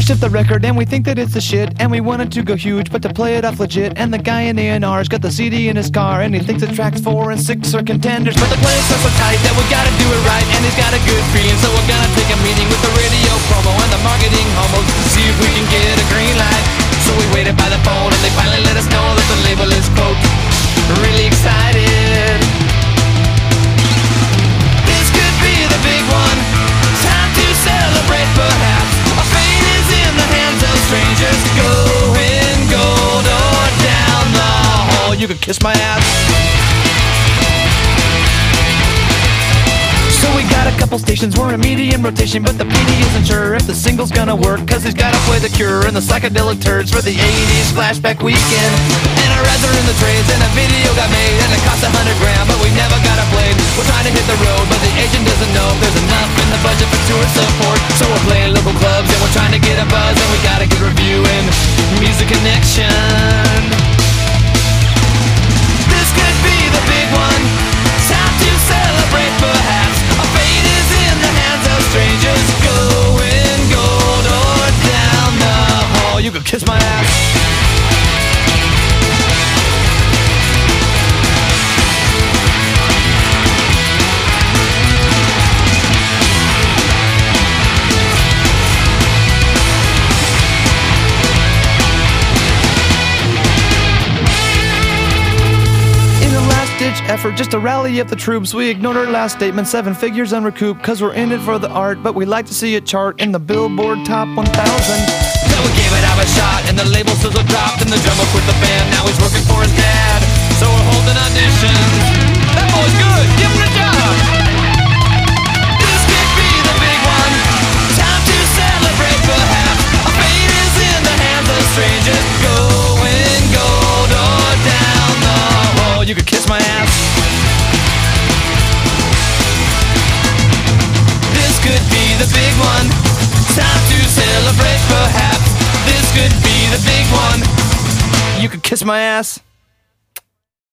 finished up the record and we think that it's the shit, and we wanted to go huge but to play it off legit. And the guy in A&R's got the CD in his car and he thinks that tracks 4 and 6 are contenders, but the playlists are so tight that we gotta do it right. And he's got a good feeling, so we're gonna take a meeting with the radio promo and the marketing homos to see if we can get a green light. So we waited by the phone and they finally let us know that the label is, quote, really excited. This could be the big one, time to celebrate perhaps. Our fate is in the hands of strangers, going gold or down the hall. You could kiss my ass. So we got a couple stations, we're in medium rotation, but the PD isn't sure if the single's gonna work, cause he's gotta play The Cure and the Psychedelic Turds for the 80s flashback weekend. And our ads are in the trades and a video got made and it cost $100 grand, but we never got it played. We're trying to hit the road, but the agent doesn't know if there's enough in the budget for tour support. So we're playing local clubs and we're trying to get a buzz, and we got a good review in Music Connection. This could be the big one, time to celebrate perhaps. Our fate is in the hands of strangers, going gold or down the hall. You could kiss my ass. Effort just to rally up the troops, we ignored our last statement, 7 figures unrecouped, cause we're in it for the art, but we like to see it chart in the Billboard Top 1000. So we gave it our shot and the label sizzle dropped and the drummer quit the band, now he's working for his dad. So we're holding auditions. That boy's good, give him a job. This could be the big one, time to celebrate perhaps. Our fate is in the hands of strangers, going gold or down the hall. You could kiss my ass. Could be the big one, time to celebrate perhaps. This could be the big one. You could kiss my ass.